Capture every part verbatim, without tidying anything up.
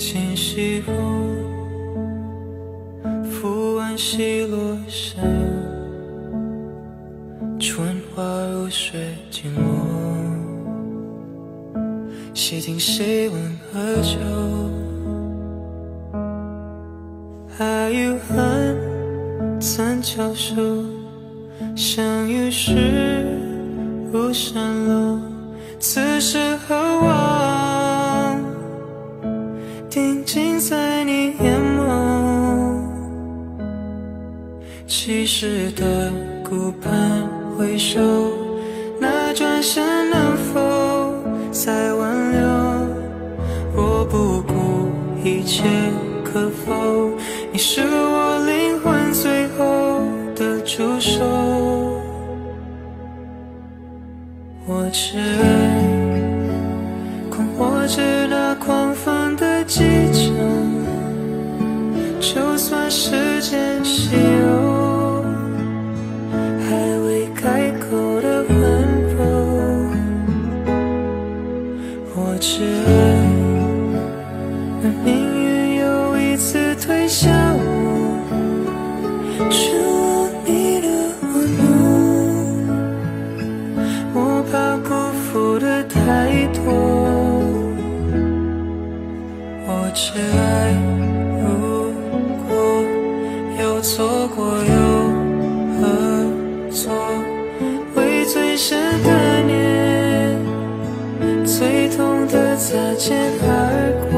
今夕落，拂完西落山，春花如水静落，细听谁问何求？爱与恨怎交手？相遇时如山楼，此时何望？定睛在你眼眸，七时的顾盼回首，那转身能否再挽留？若不顾一切可否？你是我灵魂最后的驻守。我只爱狂活着那狂放的激情，就算时间稀有，还未开口的温柔。我只爱而命运又一次推向我，失落你的温柔，我怕辜负的太多。我只爱如果有错过又何错？为最深的念，最痛的擦肩而过。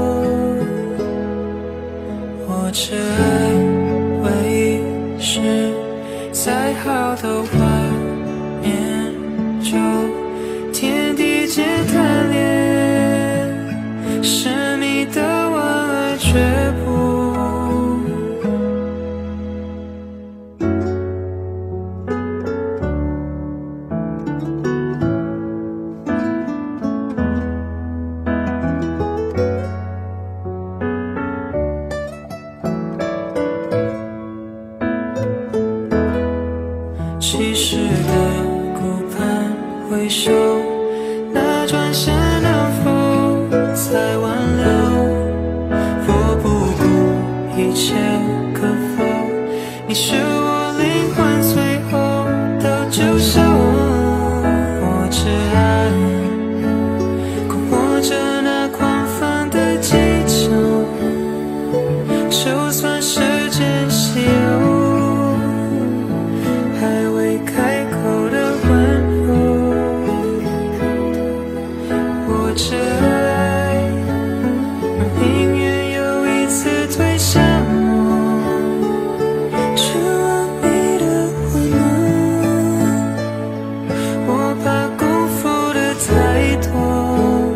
我只爱唯一是再好的画面，就天地间贪恋，是你的婉而却不。七时的顾盼回首，那转身能否再挽留？若不顾一切可否？你是我灵魂最后的救赎。我只爱狂活着那狂放的激情，就算时间稀有，还未开口的温柔。我只爱命运又一次推向我，失了你的温暖，我怕辜负的太多。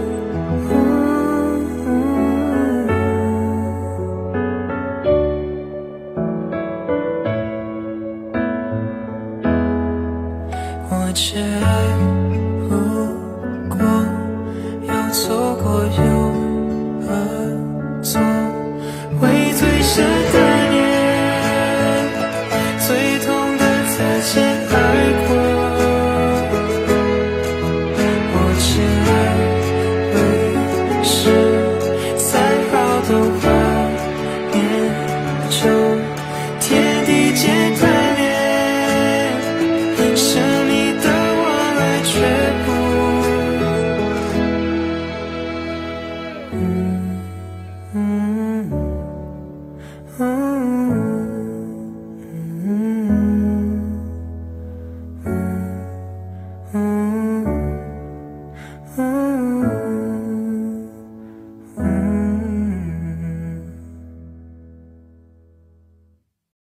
我只爱如果有错过又何错？为最深的